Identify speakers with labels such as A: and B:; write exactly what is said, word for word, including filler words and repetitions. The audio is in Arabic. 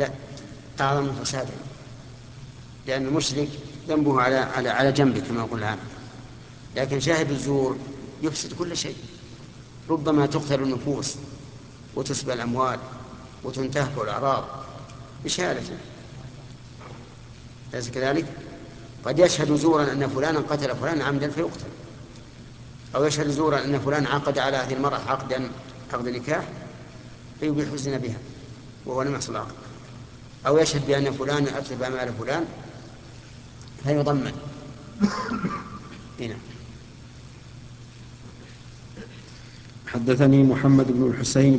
A: لا، أعظم فسادا، لأن المشرك ذنبه على على على جنبه كما يقول العام، لكن شاهد الزور يفسد كل شيء، ربما تقتل النفوس وتسبى الأموال وتنتهك الأعراض بشهادته، أليس كذلك؟ قد يشهد زورا أن فلانا قتل فلانا عمدا فيقتل، أو يشهد زورا أن فلان عقد على هذه المرأة عقدا عقد نكاح فيبيح الزنا بها وهو لم يحصل عقد، أو يشهد بأن فلان أتلف مال فلان فيضمن. هنا
B: حدثني محمد بن الحسين